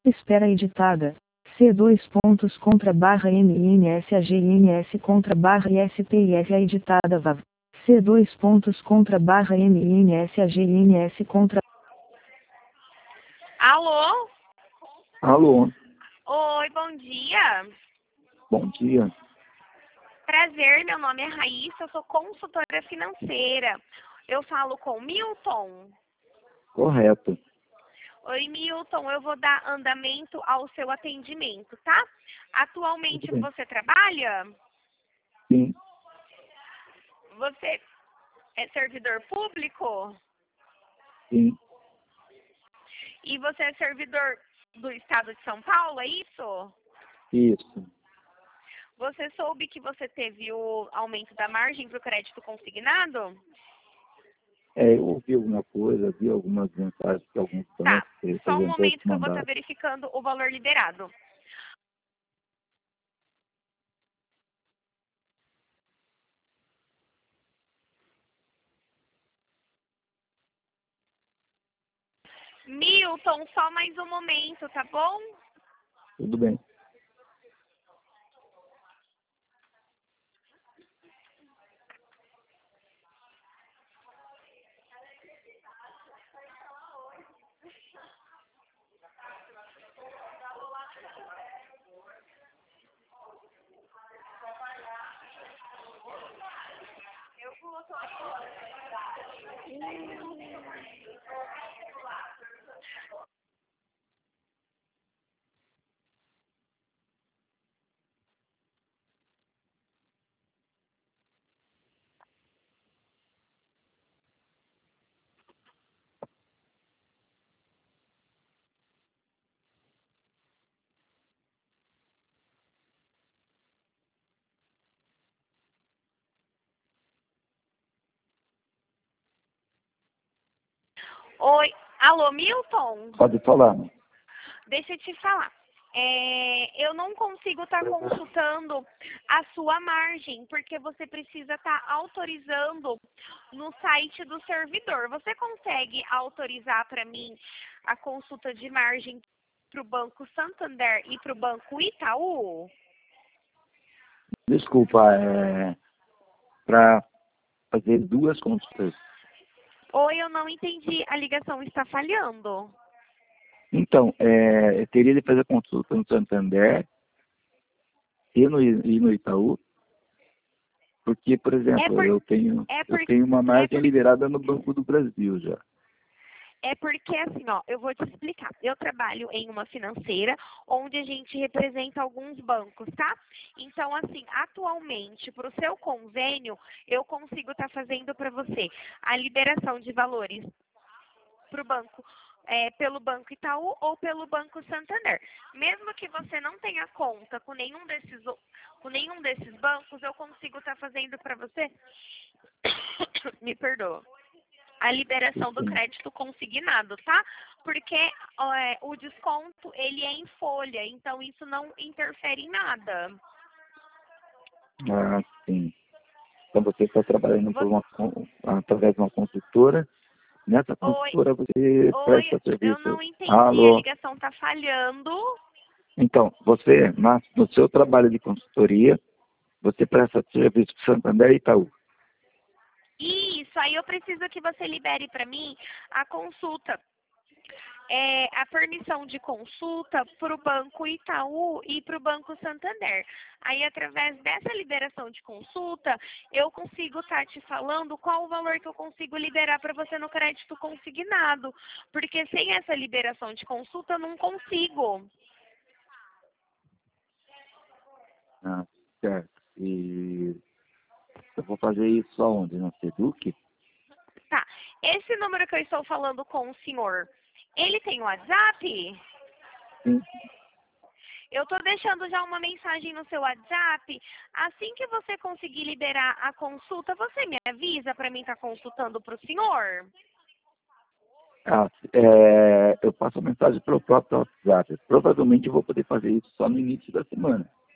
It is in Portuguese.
Espera editada. C dois pontos contra barra MINSAGINS contra barra ISPIF editada VAV. C dois pontos contra barra MINSAGINS contra. Alô? Alô, Oi, bom dia. bom dia. Prazer, meu nome é Raíssa, eu sou consultora financeira. Eu falo com Milton. Correto. Oi, Milton, eu vou dar andamento ao seu atendimento, tá? Atualmente Tudo bem. você trabalha? Sim, Você é servidor público? sim, E você é servidor do estado de São Paulo, é isso? isso. Você soube que você teve o aumento da margem para o crédito consignado? Eu ouvi alguma coisa, vi algumas mensagens que alguns Tá, bancos, só um representantes momento que eu vou estar mandaram. verificando o valor liberado. Milton, só mais um momento, tá bom? Tudo bem. Oi, alô, Milton? Pode falar. Deixa eu te falar. Eu não consigo estar consultando a sua margem, porque você precisa estar autorizando no site do servidor. Você consegue autorizar para mim a consulta de margem para o Banco Santander e para o Banco Itaú? Desculpa, para fazer duas consultas. Oi, eu não entendi. A ligação está falhando. Então, eu teria de fazer consulta no Santander e no Itaú, porque, por exemplo, eu tenho uma margem liberada no Banco do Brasil já. É porque, assim, ó, eu vou te explicar. Eu trabalho em uma financeira onde a gente representa alguns bancos, tá? Então, assim, atualmente, para o seu convênio, eu consigo estar fazendo para você a liberação de valores para o banco, pelo Banco Itaú ou pelo Banco Santander. Mesmo que você não tenha conta com nenhum desses bancos, eu consigo estar fazendo para você, me perdoa, a liberação do crédito consignado, tá? Porque o desconto, ele é em folha, então isso não interfere em nada. Ah, sim. Então você está trabalhando através de uma consultora. Nessa consultora você presta Eu serviço. não entendi, Alô? a ligação está falhando. Então, você, no seu trabalho de consultoria, você presta serviço para Santander e Itaú. Isso, aí eu preciso que você libere para mim a consulta. A permissão de consulta para o Banco Itaú e para o Banco Santander. Aí, através dessa liberação de consulta, eu consigo estar te falando qual o valor que eu consigo liberar para você no crédito consignado. Porque sem essa liberação de consulta, eu não consigo. Ah, certo. E eu vou fazer isso aonde? No Seduc? Tá. Esse número que eu estou falando com o senhor, ele tem WhatsApp? Sim. Eu estou deixando já uma mensagem no seu WhatsApp. Assim que você conseguir liberar a consulta, você me avisa para mim estar consultando para o senhor? Ah, eu passo a mensagem pelo próprio WhatsApp. Provavelmente eu vou poder fazer isso só no início da semana.